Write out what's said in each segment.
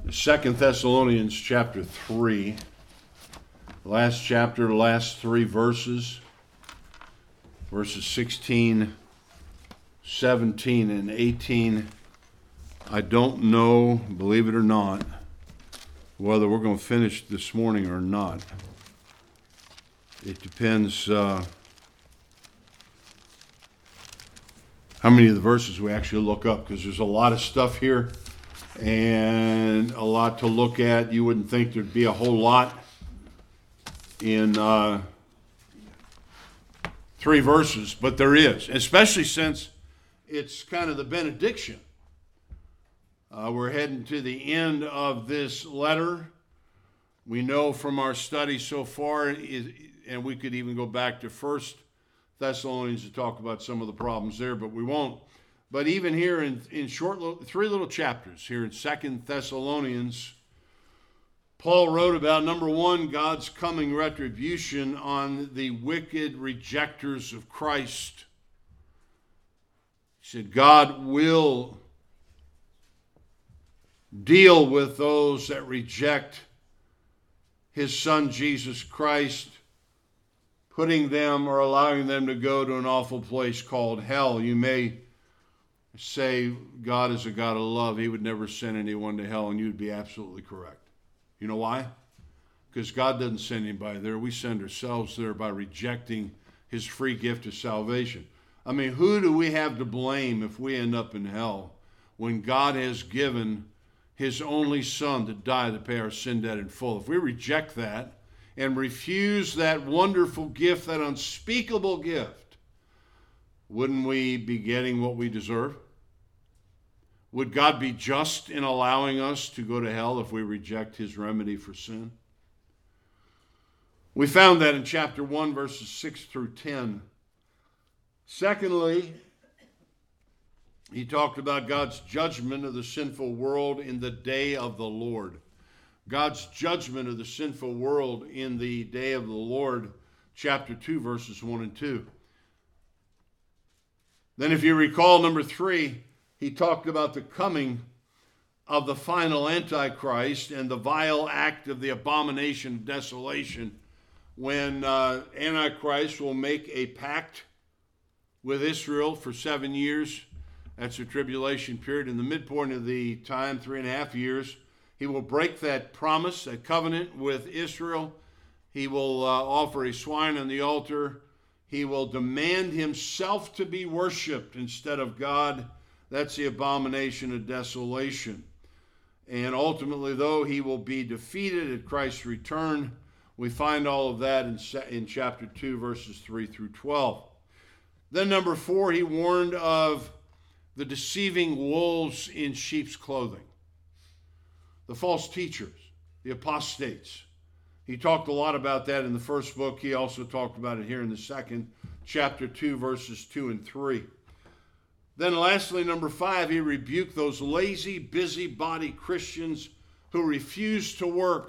Second Thessalonians chapter 3, last chapter, last three verses 16, 17, and 18. I don't know, believe it or not, whether we're going to finish this morning or not. It depends how many of the verses we actually look up, because there's a lot of stuff here and a lot to look at. You wouldn't think there'd be a whole lot in 3 verses, but there is, especially since it's kind of the benediction. We're heading to the end of this letter. We know from our study so far, and we could even go back to 1 Thessalonians to talk about some of the problems there, but we won't. But even here in short 3 little chapters here in 2 Thessalonians, Paul wrote about, number 1, God's coming retribution on the wicked rejectors of Christ. He said God will deal with those that reject his son Jesus Christ, putting them or allowing them to go to an awful place called hell. You may say God is a God of love. He would never send anyone to hell, and you'd be absolutely correct. You know why? Because God doesn't send anybody there. We send ourselves there by rejecting his free gift of salvation. I mean, who do we have to blame if we end up in hell when God has given his only son to die to pay our sin debt in full? If we reject that and refuse that wonderful gift, that unspeakable gift, wouldn't we be getting what we deserve? Would God be just in allowing us to go to hell if we reject his remedy for sin? We found that in chapter 1, verses 6 through 10. Secondly, he talked about God's judgment of the sinful world in the day of the Lord. God's judgment of the sinful world in the day of the Lord, chapter 2, verses 1 and 2. Then if you recall, number 3, he talked about the coming of the final Antichrist and the vile act of the abomination of desolation, when Antichrist will make a pact with Israel for 7 years. That's the tribulation period. In the midpoint of the time, 3.5 years, he will break that promise, that covenant with Israel. He will offer a swine on the altar. He will demand himself to be worshiped instead of God. That's the abomination of desolation. And ultimately, though, he will be defeated at Christ's return. We find all of that in chapter 2, verses 3 through 12. Then number 4, he warned of the deceiving wolves in sheep's clothing. The false teachers, the apostates. He talked a lot about that in the first book. He also talked about it here in the second, chapter 2, verses 2 and 3. Then lastly, number 5, he rebuked those lazy, busybody Christians who refused to work.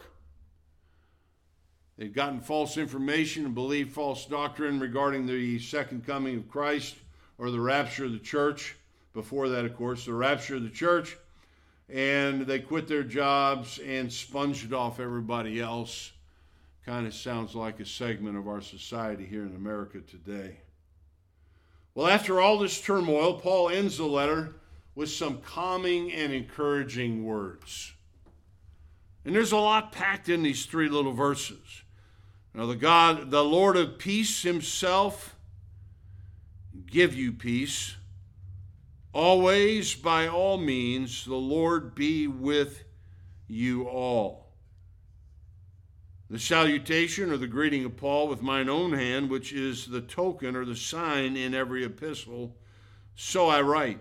They'd gotten false information and believed false doctrine regarding the second coming of Christ or the rapture of the church. Before that, of course, the rapture of the church. And they quit their jobs and sponged off everybody else. Kind of sounds like a segment of our society here in America today. Well, after all this turmoil, Paul ends the letter with some calming and encouraging words. And there's a lot packed in these 3 little verses. Now, the Lord of peace himself give you peace. Always, by all means, the Lord be with you all. The salutation or the greeting of Paul with mine own hand, which is the token or the sign in every epistle, so I write.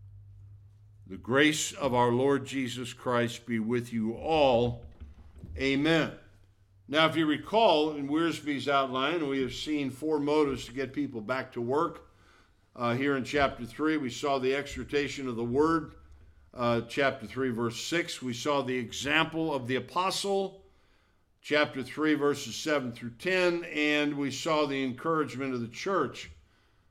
The grace of our Lord Jesus Christ be with you all. Amen. Now, if you recall, in Wiersbe's outline, we have seen 4 motives to get people back to work. Here in chapter 3, we saw the exhortation of the word. Chapter 3, verse 6, we saw the example of the apostle. Chapter 3, verses 7 through 10, and we saw the encouragement of the church.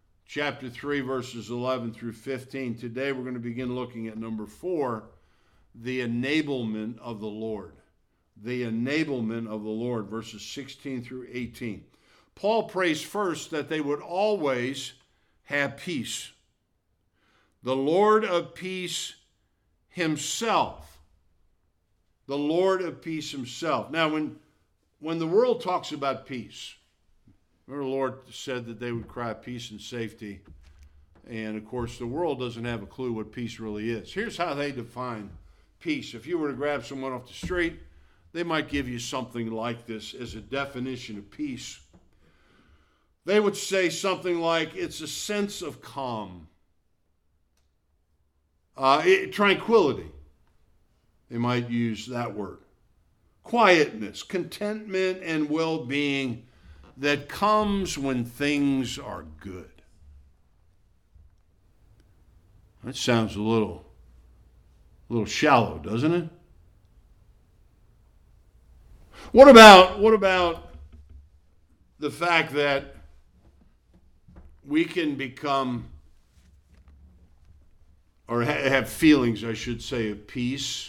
Chapter 3, verses 11 through 15. Today we're going to begin looking at number 4, the enablement of the Lord. The enablement of the Lord, verses 16 through 18. Paul prays first that they would always have peace. The Lord of peace himself. The Lord of peace himself. Now, when the world talks about peace, remember the Lord said that they would cry peace and safety. And, of course, the world doesn't have a clue what peace really is. Here's how they define peace. If you were to grab someone off the street, they might give you something like this as a definition of peace. They would say something like, it's a sense of calm. Tranquility. They might use that word. Quietness, contentment, and well-being that comes when things are good. That sounds a little shallow, doesn't it? What about the fact that we can become, or have feelings, I should say, of peace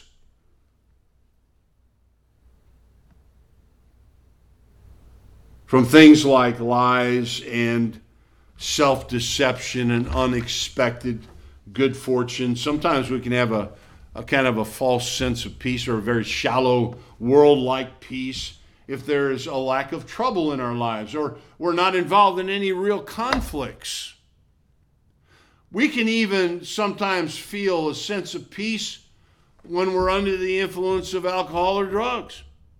from things like lies and self-deception and unexpected good fortune? Sometimes we can have a kind of a false sense of peace, or a very shallow world-like peace, if there is a lack of trouble in our lives, or we're not involved in any real conflicts. We can even sometimes feel a sense of peace when we're under the influence of alcohol or drugs.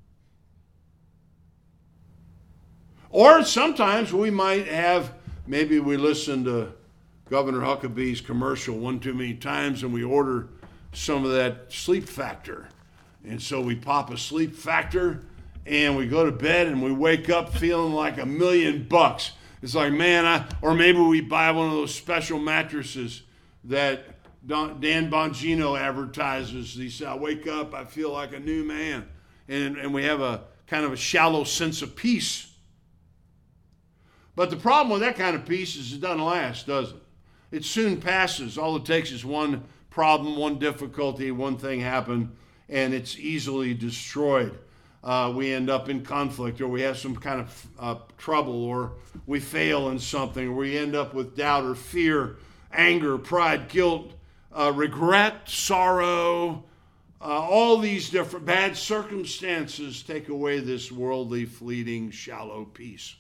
Or sometimes we might have, maybe we listen to Governor Huckabee's commercial one too many times and we order some of that Sleep Factor. And so we pop a Sleep Factor and we go to bed and we wake up feeling like $1 million. It's like, man, or maybe we buy one of those special mattresses that Dan Bongino advertises. He said, I wake up, I feel like a new man. And we have a kind of a shallow sense of peace. But the problem with that kind of peace is it doesn't last, does it? It soon passes. All it takes is one problem, one difficulty, one thing happen, and it's easily destroyed. We end up in conflict, or we have some kind of trouble, or we fail in something, or we end up with doubt or fear, anger, pride, guilt, regret, sorrow. All these different bad circumstances take away this worldly, fleeting, shallow peace.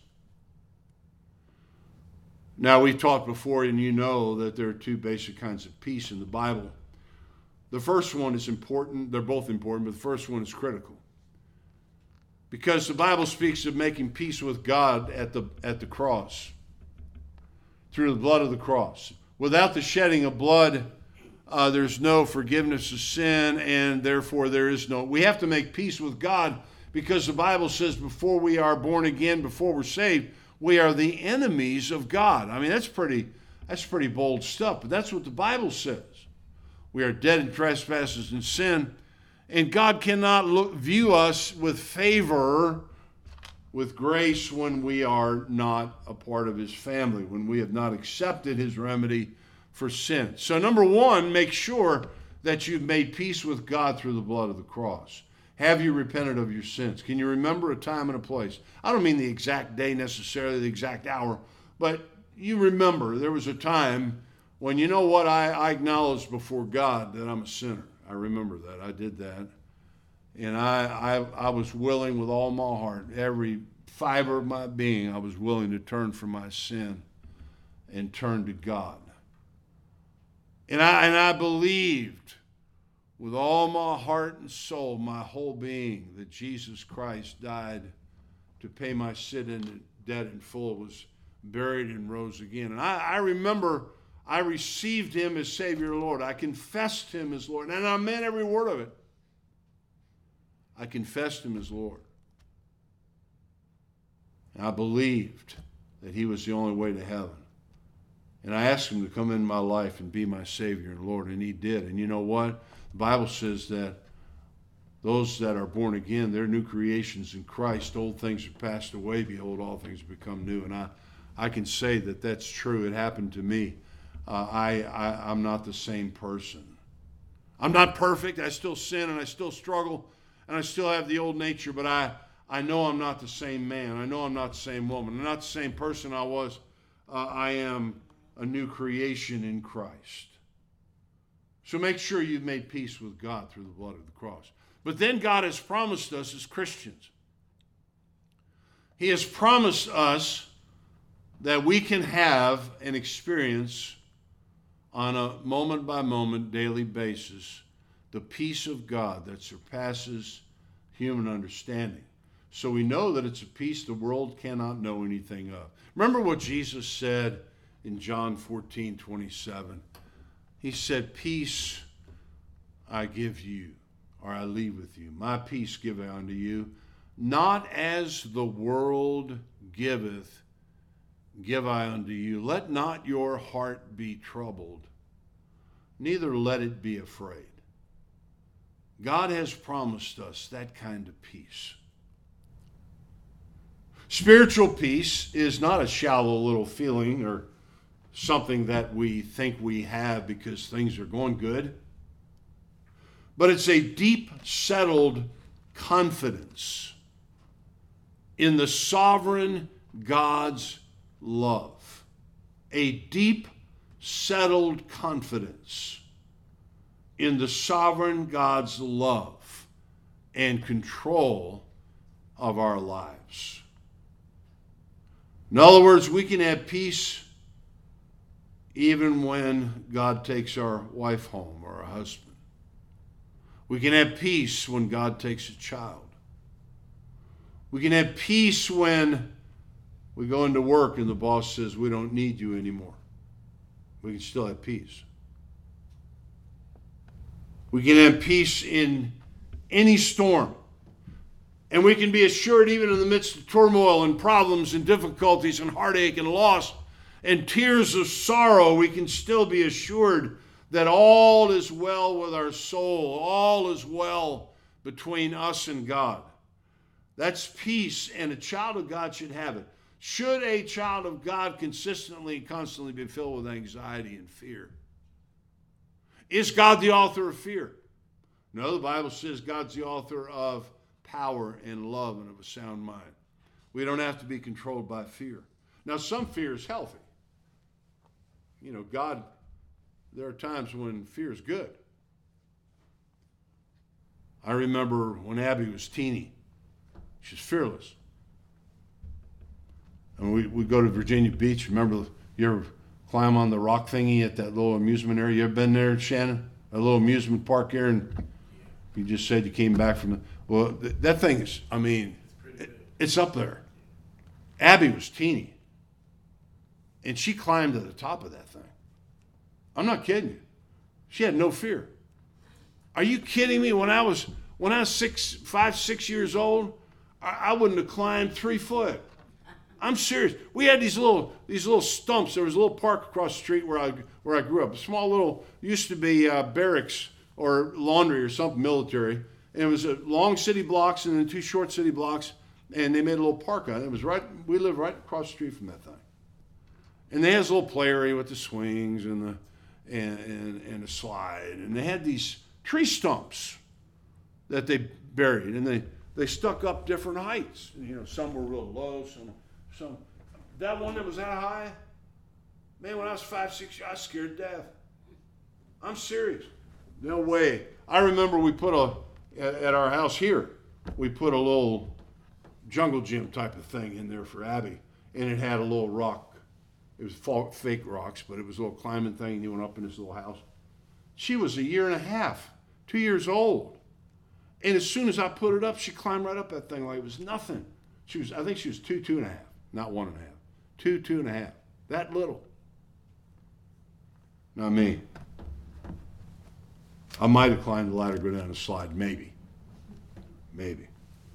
Now, we've talked before, and you know that there are two basic kinds of peace in the Bible. The first one is important. They're both important, but the first one is critical. Because the Bible speaks of making peace with God at the cross, through the blood of the cross. Without the shedding of blood, there's no forgiveness of sin, and therefore we have to make peace with God, because the Bible says before we are born again, before we're saved, we are the enemies of God. I mean, that's pretty bold stuff, but that's what the Bible says. We are dead in trespasses and sin, and God cannot view us with favor, with grace, when we are not a part of his family, when we have not accepted his remedy for sin. So number one, make sure that you've made peace with God through the blood of the cross. Have you repented of your sins? Can you remember a time and a place? I don't mean the exact day necessarily, the exact hour, but you remember there was a time when, you know what, I acknowledged before God that I'm a sinner. I remember that. I did that. And I was willing with all my heart, every fiber of my being, I was willing to turn from my sin and turn to God. And I believed with all my heart and soul, my whole being, that Jesus Christ died to pay my sin and debt in full, was buried and rose again. And I remember I received him as Savior and Lord. I confessed him as Lord, and I meant every word of it. I confessed him as Lord. And I believed that he was the only way to heaven. And I asked him to come into my life and be my Savior and Lord, and he did. And you know what? The Bible says that those that are born again, they're new creations in Christ. Old things are passed away. Behold, all things become new. And I can say that that's true. It happened to me. I'm not the same person. I'm not perfect. I still sin and I still struggle and I still have the old nature, but I know I'm not the same man. I know I'm not the same woman. I'm not the same person I was. I am a new creation in Christ. So make sure you've made peace with God through the blood of the cross. But then God has promised us as Christians. He has promised us that we can have an experience on a moment-by-moment, daily basis, the peace of God that surpasses human understanding. So we know that it's a peace the world cannot know anything of. Remember what Jesus said in John 14:27. He said, peace I give you, or I leave with you. My peace give I unto you. Not as the world giveth, give I unto you. Let not your heart be troubled, neither let it be afraid. God has promised us that kind of peace. Spiritual peace is not a shallow little feeling or something that we think we have because things are going good, but it's a deep, settled confidence in the sovereign God's love. A deep, settled confidence in the sovereign God's love and control of our lives. In other words, we can have peace even when God takes our wife home or our husband. We can have peace when God takes a child. We can have peace when we go into work and the boss says, we don't need you anymore. We can still have peace. We can have peace in any storm. And we can be assured even in the midst of turmoil and problems and difficulties and heartache and loss and tears of sorrow, we can still be assured that all is well with our soul. All is well between us and God. That's peace, and a child of God should have it. Should a child of God consistently and constantly be filled with anxiety and fear? Is God the author of fear? No, the Bible says God's the author of power and love and of a sound mind. We don't have to be controlled by fear. Now, some fear is healthy. You know, God, there are times when fear is good. I remember when Abby was teeny. She's fearless. And we go to Virginia Beach. Remember, you ever climb on the rock thingy at that little amusement area? You ever been there, Shannon? A little amusement park here? And you just said you came back from well, that thing is, I mean, it's up there. Abby was teeny. And she climbed to the top of that thing. I'm not kidding you. She had no fear. Are you kidding me? When I was 5, 6 years old, I wouldn't have climbed 3 foot. I'm serious. We had these little stumps. There was a little park across the street where I grew up. A small little, used to be barracks or laundry or something, military. And it was long city blocks and then 2 short city blocks. And they made a little park on it. It was right. We lived right across the street from that thing. And they had this little play area with the swings and the slide. And they had these tree stumps that they buried, and they stuck up different heights. You know, some were real low, some. That one that was that high, man, when I was 5, 6 years, I was scared to death. I'm serious. No way. I remember we put at our house here, we put a little jungle gym type of thing in there for Abby, and it had a little rock. It was fake rocks, but it was a little climbing thing, and you went up in this little house. She was 1.5 years, 2 years old. And as soon as I put it up, she climbed right up that thing like it was nothing. I think she was 2, 2.5, not 1.5. 2, 2.5. That little. Not me. I might have climbed the ladder, go down the slide, maybe. Maybe.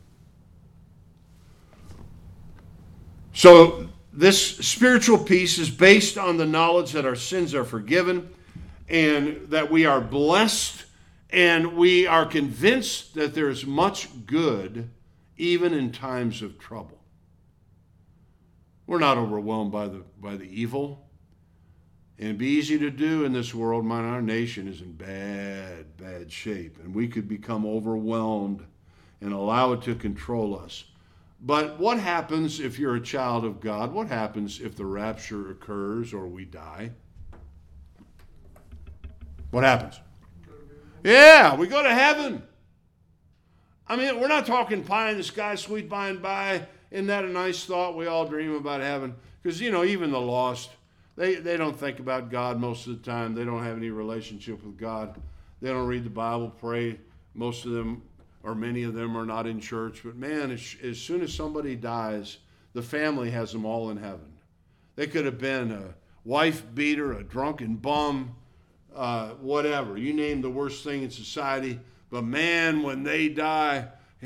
So this spiritual peace is based on the knowledge that our sins are forgiven and that we are blessed, and we are convinced that there is much good even in times of trouble. We're not overwhelmed by the evil And it'd be easy to do in this world. Man, our nation is in bad, bad shape. And we could become overwhelmed and allow it to control us. But what happens if you're a child of God? What happens if the rapture occurs or we die? What happens? Yeah, we go to heaven. I mean, we're not talking pie in the sky, sweet by and by. Isn't that a nice thought? We all dream about heaven. Because, even the lost, they don't think about God most of the time. They don't have any relationship with God. They don't read the Bible, pray. Most of them, or many of them, are not in church. But man, as soon as somebody dies, the family has them all in heaven. They could have been a wife beater, a drunken bum, whatever. You name the worst thing in society. But man, when they die,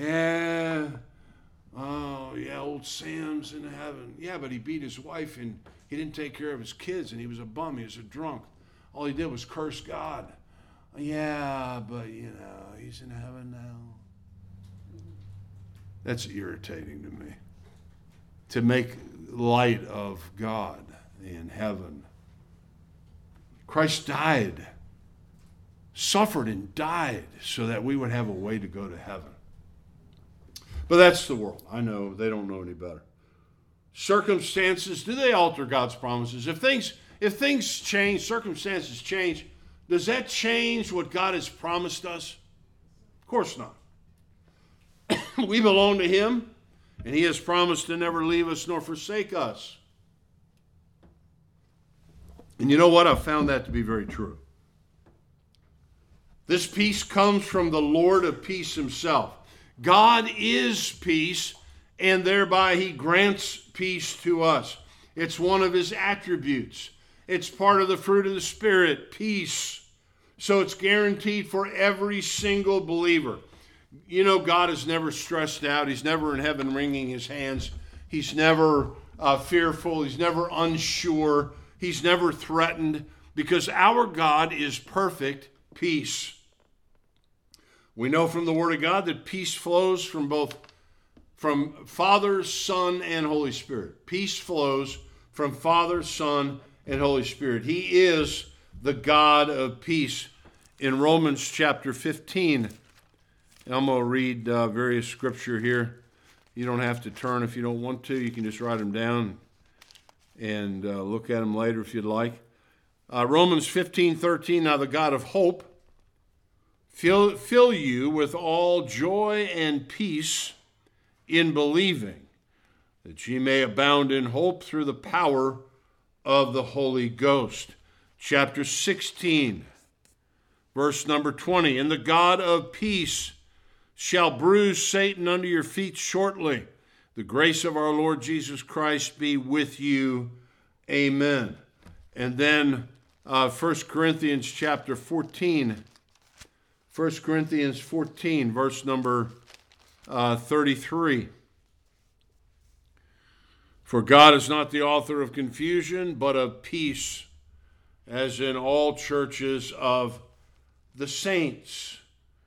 old Sam's in heaven. Yeah, but he beat his wife and he didn't take care of his kids and he was a bum. He was a drunk. All he did was curse God. Yeah, but he's in heaven now. That's irritating to me. To make light of God in heaven. Christ died, suffered and died so that we would have a way to go to heaven. But that's the world. I know they don't know any better. Circumstances, do they alter God's promises? If things change, circumstances change, does that change what God has promised us? Of course not. We belong to Him, and He has promised to never leave us nor forsake us. And you know what? I've found that to be very true. This peace comes from the Lord of peace Himself. God is peace, and thereby He grants peace to us. It's one of His attributes. It's part of the fruit of the Spirit, peace. So it's guaranteed for every single believer. God is never stressed out. He's never in heaven wringing His hands. He's never fearful. He's never unsure. He's never threatened, because our God is perfect peace. We know from the Word of God that peace flows from Father, Son, and Holy Spirit. Peace flows from Father, Son, and Holy Spirit. He is the God of peace. In Romans chapter 15, I'm going to read various scripture here. You don't have to turn if you don't want to. You can just write them down and look at them later if you'd like. Romans 15:13, now the God of hope fill you with all joy and peace in believing, that ye may abound in hope through the power of the Holy Ghost. Chapter 16, verse number 20, and the God of peace shall bruise Satan under your feet shortly. The grace of our Lord Jesus Christ be with you. Amen. And then 1 Corinthians chapter 14. 1 Corinthians 14, verse number 33. For God is not the author of confusion, but of peace, as in all churches of the saints.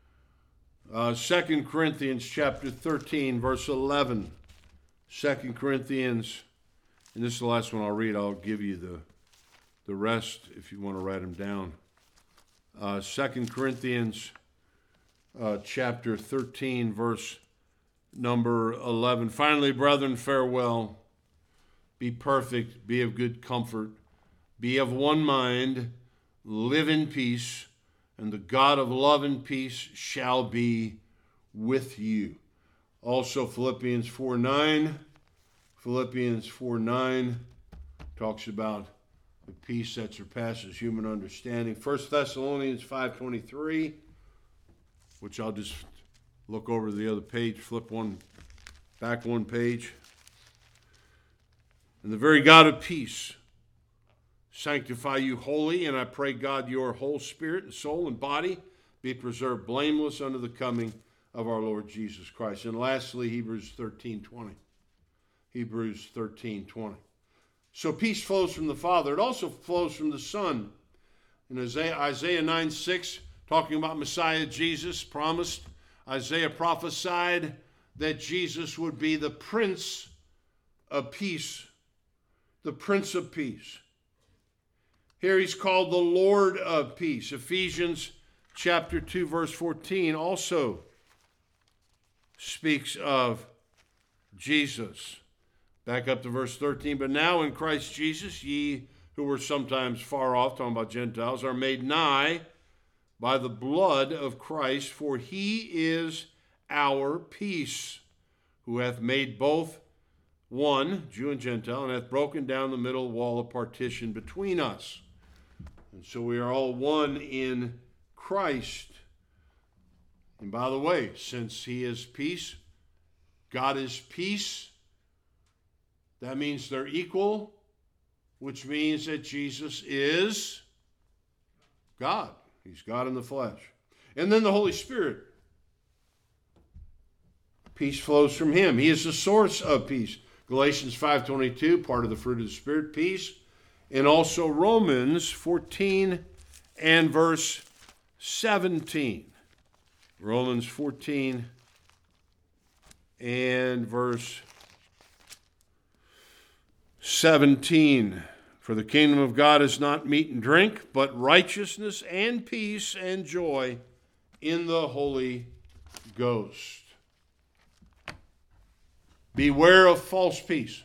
2 Corinthians chapter 13, verse 11. 2 Corinthians, and this is the last one I'll read. I'll give you the rest if you want to write them down. 2 Corinthians chapter 13, verse number 11. Finally, brethren, farewell. Be perfect, be of good comfort, be of one mind, live in peace, and the God of love and peace shall be with you. Also, Philippians 4:9. Philippians 4:9 talks about the peace that surpasses human understanding. 1 Thessalonians 5:23, which I'll just look over the other page, back one page. And the very God of peace sanctify you wholly, and I pray God your whole spirit and soul and body be preserved blameless unto the coming of our Lord Jesus Christ. And lastly, Hebrews 13:20. Hebrews 13:20. So peace flows from the Father. It also flows from the Son. In Isaiah 9:6, talking about Messiah Jesus, promised, Isaiah prophesied that Jesus would be the Prince of Peace. The Prince of Peace. Here he's called the Lord of peace. Ephesians chapter 2, verse 14 also speaks of Jesus. Back up to verse 13. But now in Christ Jesus, ye who were sometimes far off, talking about Gentiles, are made nigh by the blood of Christ, for he is our peace, who hath made both one, Jew and Gentile, and hath broken down the middle wall of partition between us. And so we are all one in Christ. And by the way, since he is peace, God is peace, that means they're equal, which means that Jesus is God. He's God in the flesh. And then the Holy Spirit. Peace flows from him. He is the source of peace. Galatians 5:22, part of the fruit of the Spirit, peace. And also Romans 14 and verse 17. Romans 14 and verse 17. For the kingdom of God is not meat and drink, but righteousness and peace and joy in the Holy Ghost. Beware of false peace.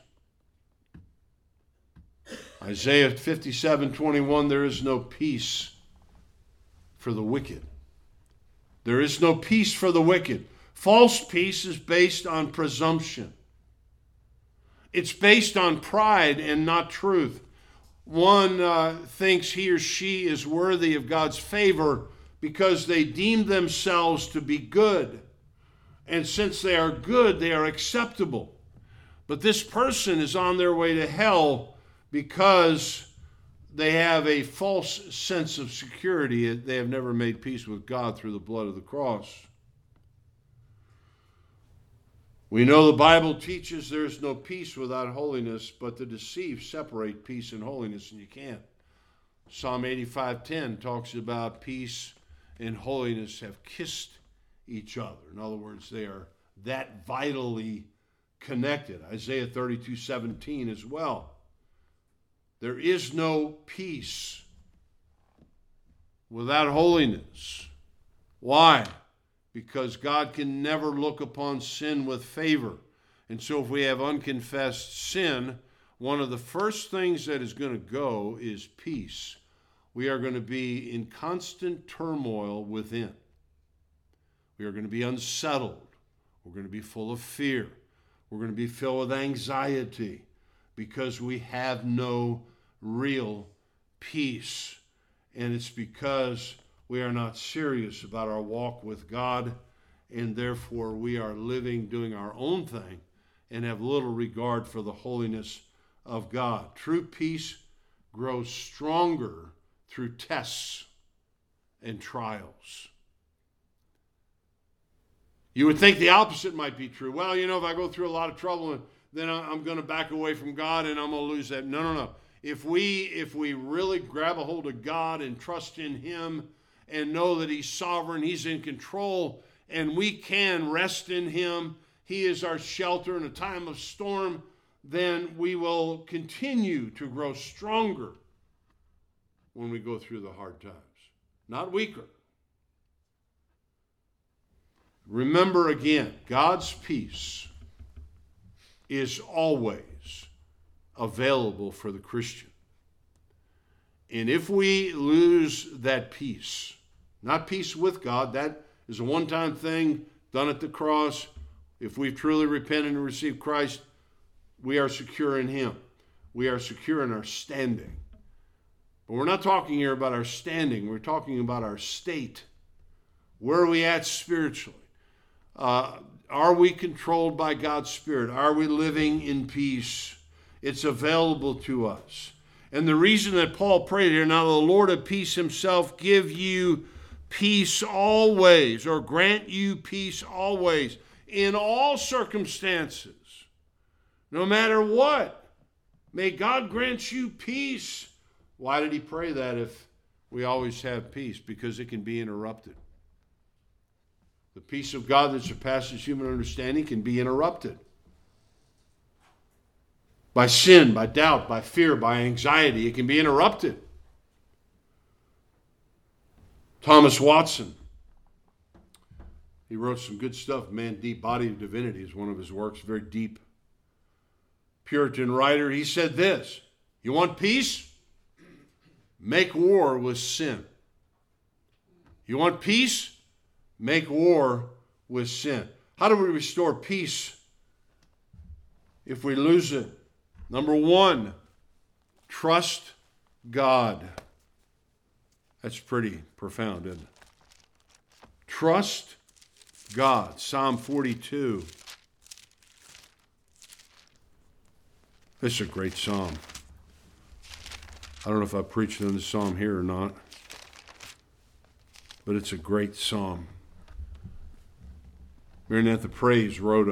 Isaiah 57:21, there is no peace for the wicked. There is no peace for the wicked. False peace is based on presumption. It's based on pride and not truth. One thinks he or she is worthy of God's favor because they deem themselves to be good. And since they are good, they are acceptable. But this person is on their way to hell because they have a false sense of security. They have never made peace with God through the blood of the cross. We know the Bible teaches there is no peace without holiness, but the deceived separate peace and holiness, and you can't. Psalm 85:10 talks about peace and holiness have kissed each other. In other words, they are that vitally connected. Isaiah 32:17 as well. There is no peace without holiness. Why? Because God can never look upon sin with favor. And so if we have unconfessed sin, one of the first things that is going to go is peace. We are going to be in constant turmoil within. We are going to be unsettled. We're going to be full of fear. We're going to be filled with anxiety because we have no real peace. And it's because we are not serious about our walk with God, and therefore we are living, doing our own thing, and have little regard for the holiness of God. True peace grows stronger through tests and trials. You would think the opposite might be true. Well, if I go through a lot of trouble, then I'm going to back away from God and I'm going to lose that. No. If we really grab a hold of God and trust in him and know that he's sovereign, he's in control, and we can rest in him, he is our shelter in a time of storm, then we will continue to grow stronger when we go through the hard times, not weaker. Remember again, God's peace is always available for the Christian. And if we lose that peace, not peace with God, that is a one-time thing done at the cross. If we've truly repented and received Christ, we are secure in him. We are secure in our standing. But we're not talking here about our standing. We're talking about our state. Where are we at spiritually? Are we controlled by God's Spirit? Are we living in peace? It's available to us. And the reason that Paul prayed here, now the Lord of peace himself give you peace always, or grant you peace always, in all circumstances, no matter what. May God grant you peace. Why did he pray that if we always have peace? Because it can be interrupted. The peace of God that surpasses human understanding can be interrupted by sin, by doubt, by fear, by anxiety. It can be interrupted. Thomas Watson, he wrote some good stuff. Man Deep, Body of Divinity is one of his works, very deep. Puritan writer, he said this: you want peace? Make war with sin. You want peace? Make war with sin. How do we restore peace if we lose it? Number one, trust God. That's pretty profound, isn't it? Trust God. Psalm 42. This is a great psalm. I don't know if I preached on this psalm here or not, but it's a great psalm. Maranatha Praise wrote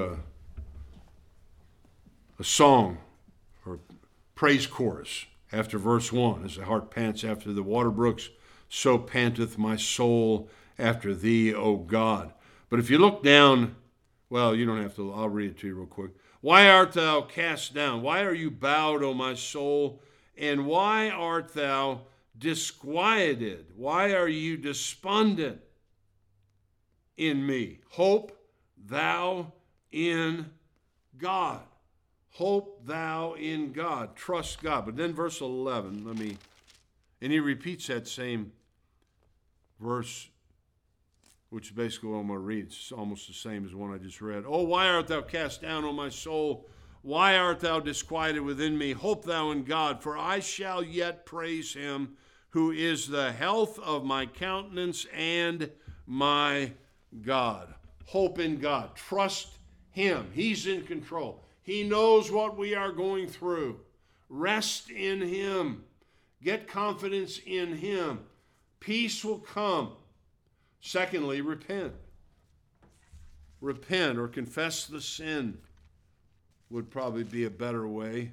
a song or praise chorus after verse 1. As the heart pants after the water brooks, so panteth my soul after thee, O God. But if you look down, well, you don't have to, I'll read it to you real quick. Why art thou cast down? Why are you bowed, O my soul? And why art thou disquieted? Why are you despondent in me? Hope thou in God. Hope thou in God. Trust God. But then verse 11, and he repeats that same verse, which is basically what I'm going to read. It's almost the same as the one I just read. Oh, why art thou cast down, O my soul? Why art thou disquieted within me? Hope thou in God, for I shall yet praise him, who is the health of my countenance and my God. Hope in God. Trust him. He's in control. He knows what we are going through. Rest in him. Get confidence in him. Peace will come. Secondly, repent. Repent or confess the sin would probably be a better way.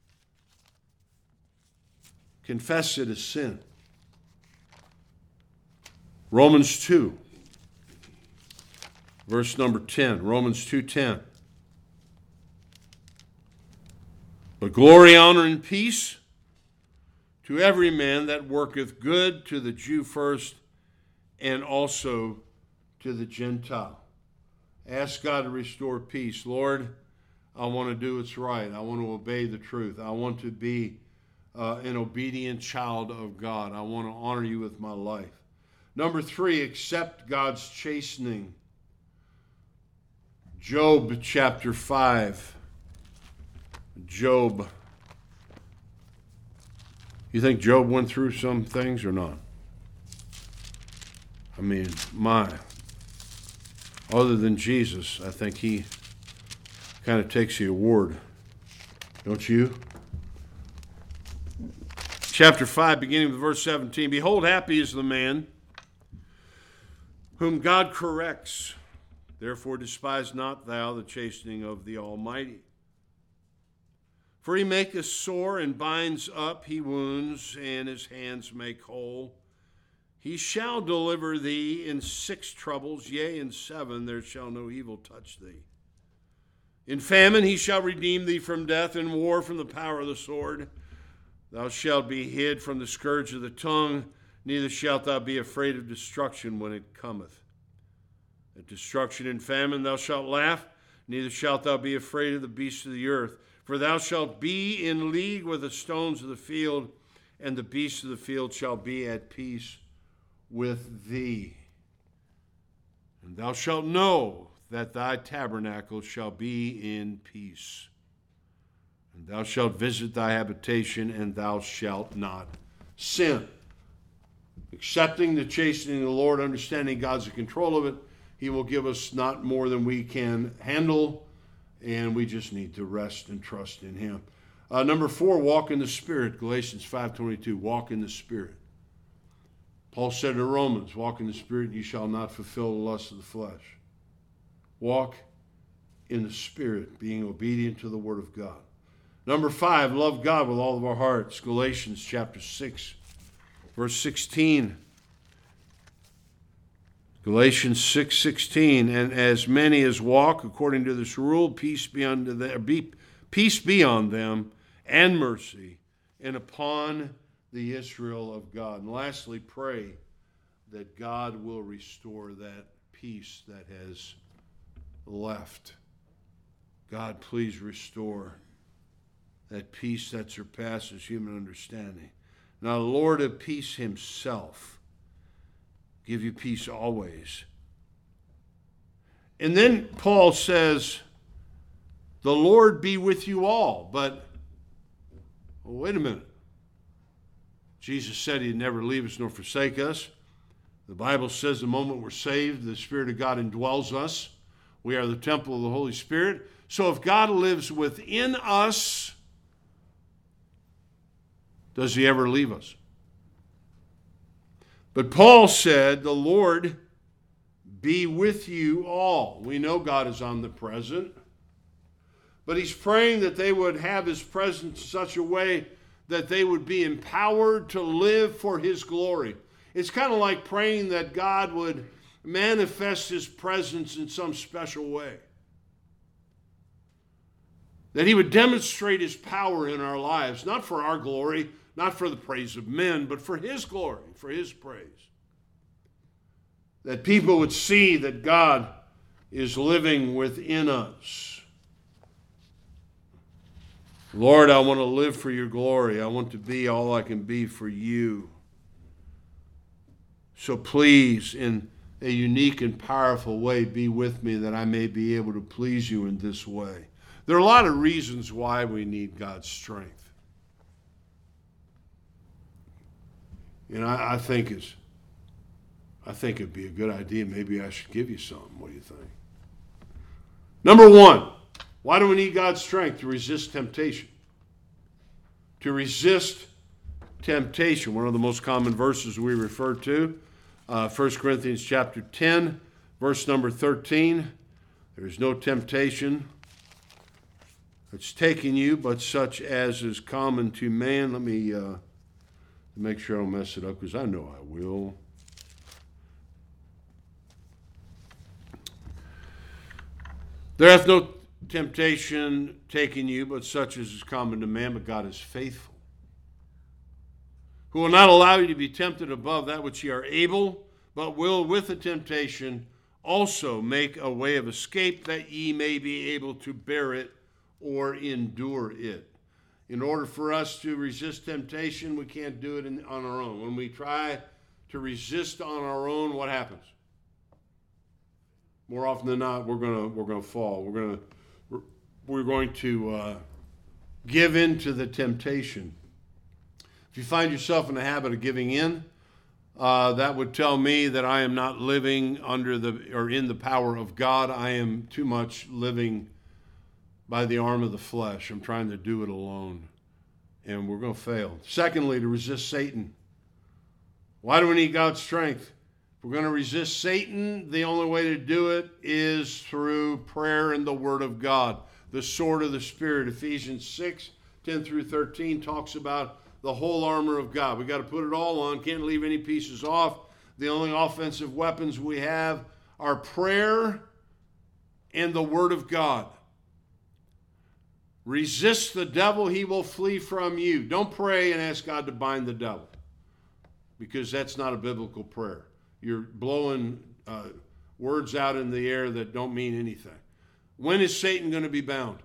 Confess it as sin. Romans 2, verse number 10. Romans 2:10. But glory, honor, and peace to every man that worketh good, to the Jew first, and also to the Gentile. Ask God to restore peace. Lord, I want to do what's right. I want to obey the truth. I want to be an obedient child of God. I want to honor you with my life. Number 3, accept God's chastening. Job chapter 5. Job. You think Job went through some things or not? I mean, other than Jesus, I think he kind of takes the award. Don't you? Chapter 5, beginning with verse 17. Behold, happy is the man whom God corrects. Therefore despise not thou the chastening of the Almighty. For he maketh sore and binds up, he wounds, and his hands make whole. He shall deliver thee in 6 troubles, yea, in 7 there shall no evil touch thee. In famine he shall redeem thee from death, in war from the power of the sword. Thou shalt be hid from the scourge of the tongue, neither shalt thou be afraid of destruction when it cometh. At destruction and famine thou shalt laugh, neither shalt thou be afraid of the beasts of the earth. For thou shalt be in league with the stones of the field, and the beasts of the field shall be at peace with thee. And thou shalt know that thy tabernacle shall be in peace. And thou shalt visit thy habitation, and thou shalt not sin. Accepting the chastening of the Lord, understanding God's in control of it, he will give us not more than we can handle, and we just need to rest and trust in him. Number 4, walk in the Spirit. Galatians 5:22, walk in the Spirit. Paul said to Romans, walk in the Spirit, and you shall not fulfill the lust of the flesh. Walk in the Spirit, being obedient to the Word of God. Number 5, love God with all of our hearts. Galatians chapter 6, verse 16. Galatians 6:16, and as many as walk according to this rule, peace be on them, and mercy, and upon the Israel of God. And lastly, pray that God will restore that peace that has left. God, please restore that peace that surpasses human understanding. Now, the Lord of peace himself give you peace always. And then Paul says, the Lord be with you all. But, well, wait a minute. Jesus said he'd never leave us nor forsake us. The Bible says the moment we're saved, the Spirit of God indwells us. We are the temple of the Holy Spirit. So if God lives within us, does he ever leave us? But Paul said, the Lord be with you all. We know God is omnipresent. But he's praying that they would have his presence in such a way that they would be empowered to live for his glory. It's kind of like praying that God would manifest his presence in some special way. That he would demonstrate his power in our lives, not for our glory, not for the praise of men, but for his glory, for his praise. That people would see that God is living within us. Lord, I want to live for your glory. I want to be all I can be for you. So please, in a unique and powerful way, be with me that I may be able to please you in this way. There are a lot of reasons why we need God's strength. And I think it'd be a good idea. Maybe I should give you some. What do you think? Number one, why do we need God's strength? To resist temptation. To resist temptation. One of the most common verses we refer to, 1 Corinthians chapter 10, verse number 13. There is no temptation that's taken you, but such as is common to man. Let me make sure I don't mess it up, because I know I will. There hath no temptation taken you, but such as is common to man, but God is faithful, who will not allow you to be tempted above that which ye are able, but will with the temptation also make a way of escape, that ye may be able to bear it or endure it. In order for us to resist temptation, we can't do it on our own. When we try to resist on our own, what happens? More often than not, we're gonna fall. We're going to give in to the temptation. If you find yourself in the habit of giving in, that would tell me that I am not living in the power of God. I am too much living by the arm of the flesh. I'm trying to do it alone, and we're going to fail. Secondly, to resist Satan. Why do we need God's strength? If we're going to resist Satan, the only way to do it is through prayer and the Word of God. The sword of the Spirit. Ephesians 6, 10 through 13 talks about the whole armor of God. We got to put it all on. Can't leave any pieces off. The only offensive weapons we have are prayer and the Word of God. Resist the devil, he will flee from you. Don't pray and ask God to bind the devil, because that's not a biblical prayer. You're blowing words out in the air that don't mean anything. When is Satan going to be bound?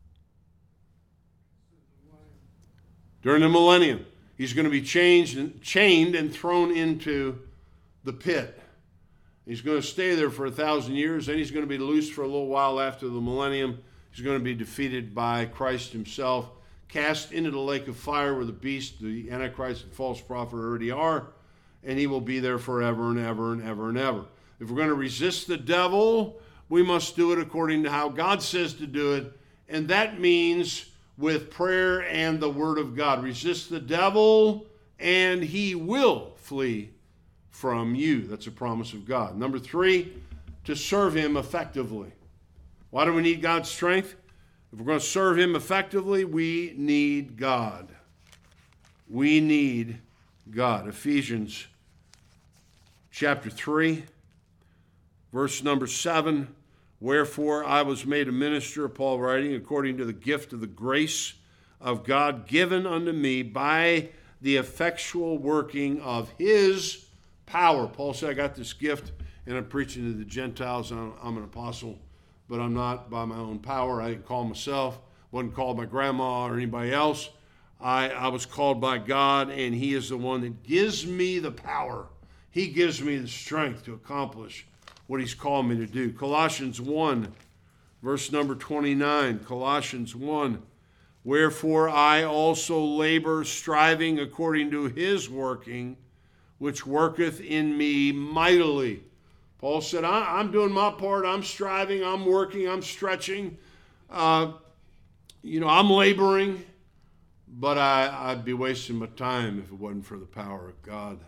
During the millennium. He's going to be chained and thrown into the pit. He's going to stay there for 1,000 years. Then he's going to be loosed for a little while after the millennium. He's going to be defeated by Christ himself, cast into the lake of fire where the beast, the Antichrist, and false prophet already are, and he will be there forever and ever and ever and ever. If we're going to resist the devil, we must do it according to how God says to do it, and that means with prayer and the Word of God. Resist the devil, and he will flee from you. That's a promise of God. Number 3, to serve him effectively. Why do we need God's strength? If we're going to serve him effectively, we need God. We need God. Ephesians chapter 3, verse number 7. Wherefore I was made a minister, Paul writing, according to the gift of the grace of God given unto me by the effectual working of his power. Paul said, I got this gift and I'm preaching to the Gentiles. I'm an apostle, but I'm not by my own power. I didn't call myself, wasn't called by grandma or anybody else. I was called by God, and he is the one that gives me the power. He gives me the strength to accomplish what he's called me to do. Colossians 1, verse number 29. Colossians 1. Wherefore I also labor, striving according to his working, which worketh in me mightily. Paul said, I'm doing my part. I'm striving. I'm working. I'm stretching. I'm laboring. But I'd be wasting my time if it wasn't for the power of God.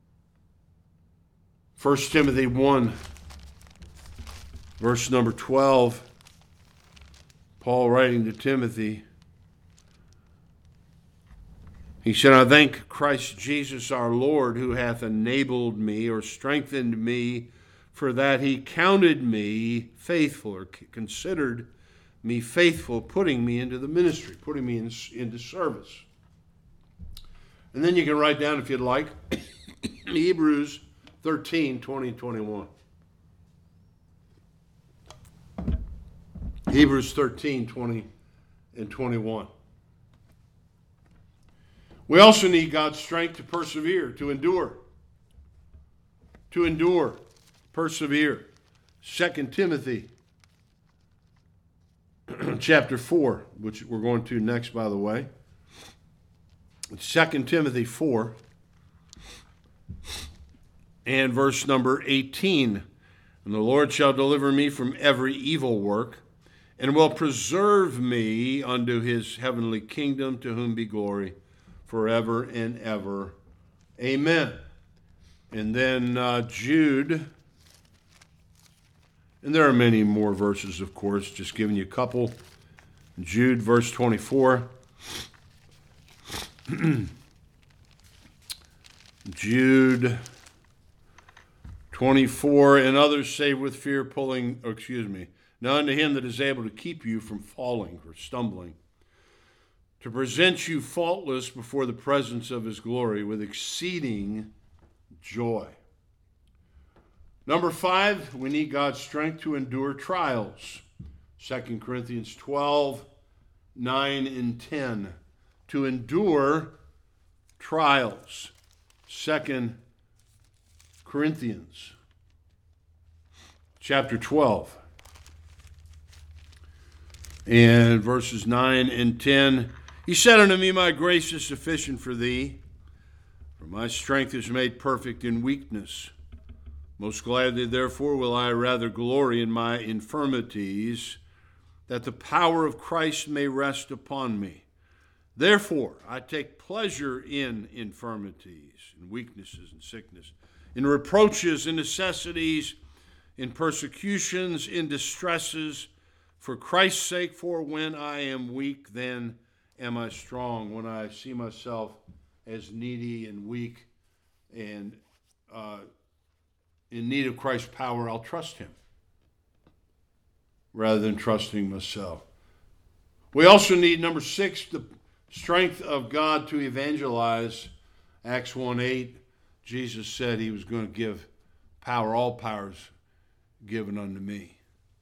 1 Timothy 1, verse number 12. Paul writing to Timothy. He said, I thank Christ Jesus our Lord, who hath enabled me or strengthened me, for that he counted me faithful, or considered me faithful, putting me into the ministry, putting me into service. And then you can write down, if you'd like, Hebrews 13, 20 and 21. Hebrews 13, 20 and 21. We also need God's strength to persevere, to endure. To endure, persevere. 2 Timothy chapter 4, which we're going to next, by the way. 2 Timothy 4 and verse number 18. And the Lord shall deliver me from every evil work, and will preserve me unto his heavenly kingdom, to whom be glory forever and ever. Amen. And then Jude. And there are many more verses, of course, just giving you a couple. Jude, verse 24. Jude 24, and others say with fear now unto him that is able to keep you from falling or stumbling, to present you faultless before the presence of his glory with exceeding joy. Number 5, we need God's strength to endure trials. 2 Corinthians 12, 9 and 10. To endure trials. 2 Corinthians chapter 12 and verses 9 and 10. He said unto me, my grace is sufficient for thee, for my strength is made perfect in weakness. Most gladly, therefore, will I rather glory in my infirmities, that the power of Christ may rest upon me. Therefore, I take pleasure in infirmities, in weaknesses and sickness, in reproaches and necessities, in persecutions, in distresses, for Christ's sake. For when I am weak, then am I strong. When I see myself as needy and weak and in need of Christ's power, I'll trust him rather than trusting myself. We also need, number 6, the strength of God to evangelize. Acts 1:8, Jesus said he was going to give power. All power is given unto me.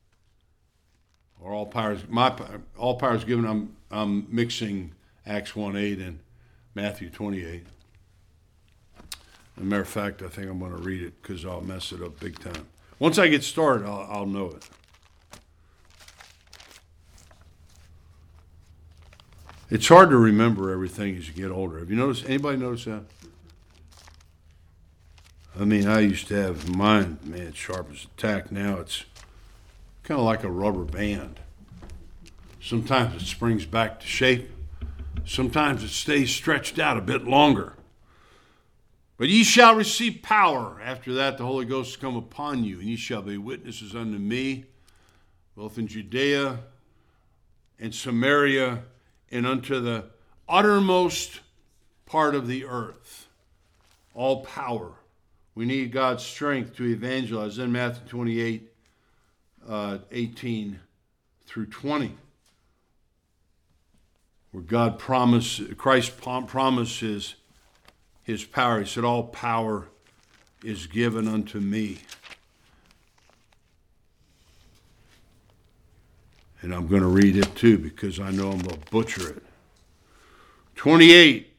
Or all power is given. I'm mixing Acts 1:8 and Matthew 28. As a matter of fact, I think I'm going to read it because I'll mess it up big time. Once I get started, I'll know it. It's hard to remember everything as you get older. Have you noticed? Anybody notice that? I mean, I used to have mine, man, sharp as a tack. Now it's kind of like a rubber band. Sometimes it springs back to shape. Sometimes it stays stretched out a bit longer. But ye shall receive power. After that, the Holy Ghost will come upon you, and ye shall be witnesses unto me, both in Judea and Samaria, and unto the uttermost part of the earth. All power. We need God's strength to evangelize. In Matthew 28, 18 through 20, where Christ promises his power. He said, all power is given unto me. And I'm going to read it too because I know I'm going to butcher it. 28.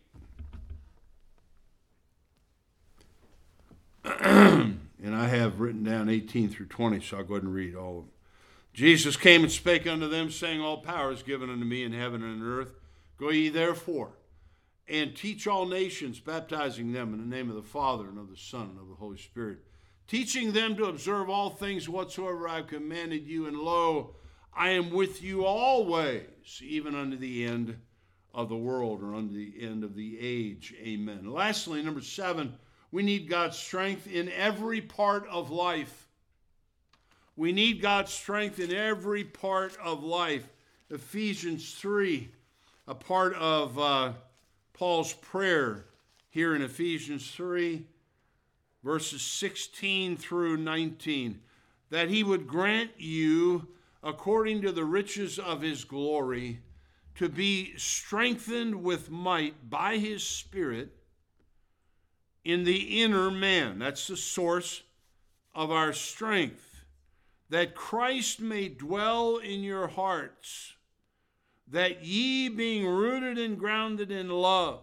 And I have written down 18 through 20, so I'll go ahead and read all of them. Jesus came and spake unto them, saying, All power is given unto me in heaven and on earth. Go ye therefore, and teach all nations, baptizing them in the name of the Father, and of the Son, and of the Holy Spirit, teaching them to observe all things whatsoever I have commanded you. And lo, I am with you always, even unto the end of the world, or unto the end of the age. Amen. Lastly, number 7, we need God's strength in every part of life. We need God's strength in every part of life. Ephesians 3, a part of Paul's prayer here in Ephesians 3, verses 16 through 19, that he would grant you, according to the riches of his glory, to be strengthened with might by his Spirit in the inner man. That's the source of our strength. That Christ may dwell in your hearts, that ye, being rooted and grounded in love,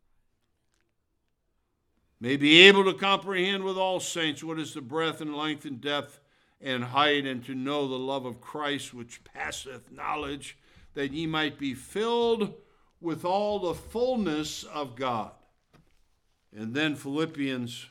may be able to comprehend with all saints what is the breadth and length and depth and height, and to know the love of Christ which passeth knowledge, that ye might be filled with all the fullness of God. And then Philippians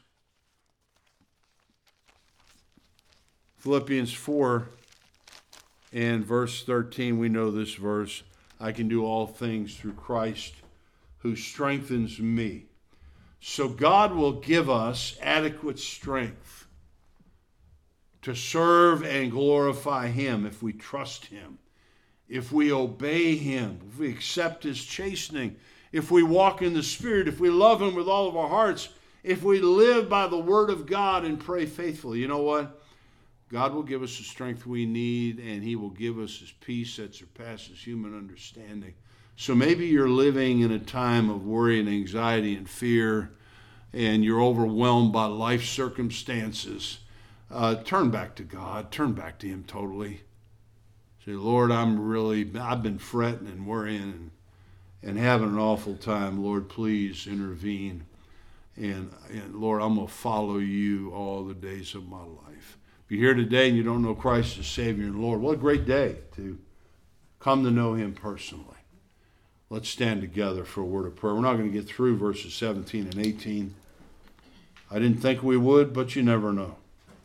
4 and verse 13, we know this verse. I can do all things through Christ who strengthens me. So God will give us adequate strength to serve and glorify him if we trust him, if we obey him, if we accept his chastening, if we walk in the Spirit, if we love him with all of our hearts, if we live by the word of God and pray faithfully. You know what? God will give us the strength we need, and he will give us his peace that surpasses human understanding. So maybe you're living in a time of worry and anxiety and fear, and you're overwhelmed by life circumstances. Turn back to God. Turn back to him totally. Say, Lord, I've been fretting and worrying and having an awful time. Lord, please intervene. And Lord, I'm going to follow you all the days of my life. If you're here today and you don't know Christ as Savior and Lord, what a great day to come to know him personally. Let's stand together for a word of prayer. We're not going to get through verses 17 and 18. I didn't think we would, but you never know.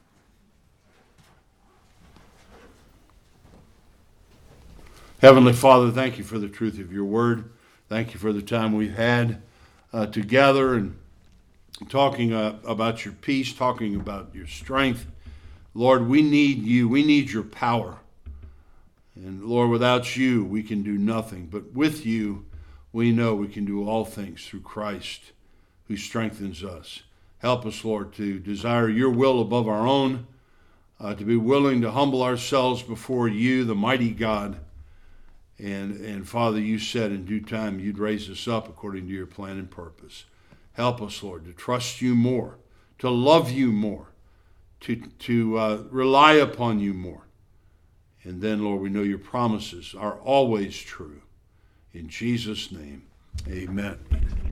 Heavenly Father, thank you for the truth of your word. Thank you for the time we've had together and talking about your peace, talking about your strength. Lord, we need you. We need your power. And Lord, without you, we can do nothing. But with you, we know we can do all things through Christ who strengthens us. Help us, Lord, to desire your will above our own, to be willing to humble ourselves before you, the mighty God. And Father, you said in due time you'd raise us up according to your plan and purpose. Help us, Lord, to trust you more, to love you more, to rely upon you more. And then, Lord, we know your promises are always true. In Jesus' name, amen.